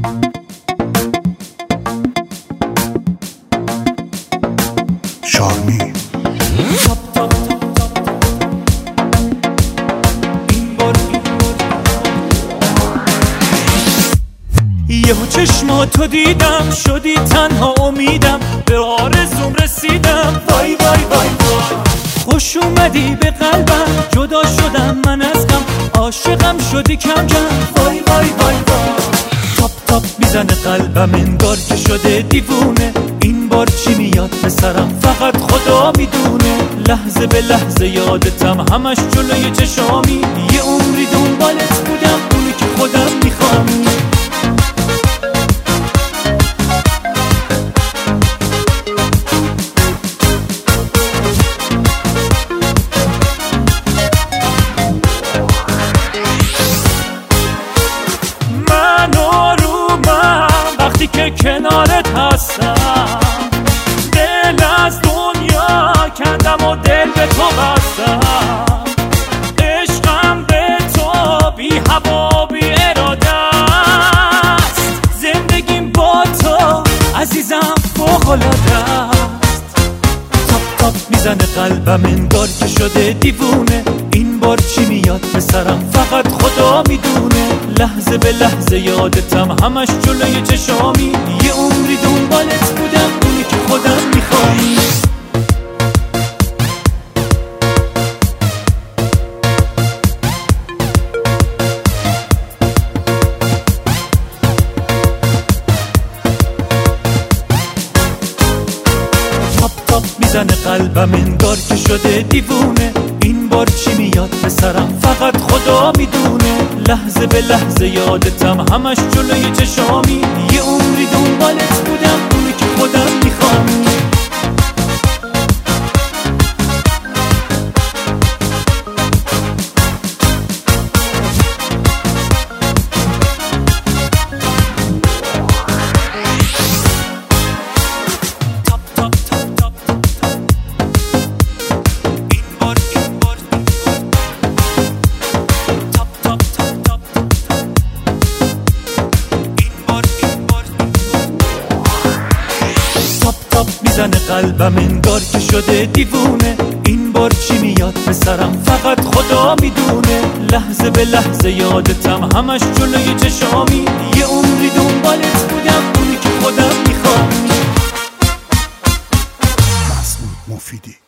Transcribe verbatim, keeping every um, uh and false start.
شارمی یهو چشماتو دیدم شدی تنها امیدم به آرزوم رسیدم وای وای وای وای خوش اومدی به قلبم جدا شدم من از غم عاشقم شدی کم کم وای وای وای وای تاپ تاپ میزنه قلبم انگار که شده دیوونه این بار چی میاد به سرم فقط خدا میدونه لحظه به لحظه یادتم همش جلوی چشامی یه عمری دنبالت بودم اونی که خودم میخوام که کنارت هستم دل از دنیا کندم و دل به تو بستم عشقم به تو بی هوا بی اراده است زندگیم با تو عزیزم فوق‌العاده است تاپ تاپ میزنه قلبم انگار که شده دیوونه این بار چی میاد به سرم فقط خدا میدونه لحظه به لحظه یادتم همش جلوی چشامی یه عمری دنبالت بودم اونی که خودم میخوام تاپ تاپ میزنه قلبم انگار که شده دیوونه این بار چی میاد به سرم فقط خدا میدونه لحظه به لحظه یادتم همش جلوی چشامی یه عمری دنبالت بودم اونی که خودم میخوام میزنه قلبم انگار که شده دیوونه این بار چی میاد به سرم فقط خدا میدونه لحظه به لحظه یادتم همش جلوی چشامی یه عمری دنبالت بودم اونی که خودم میخوام مسعود مفیدی.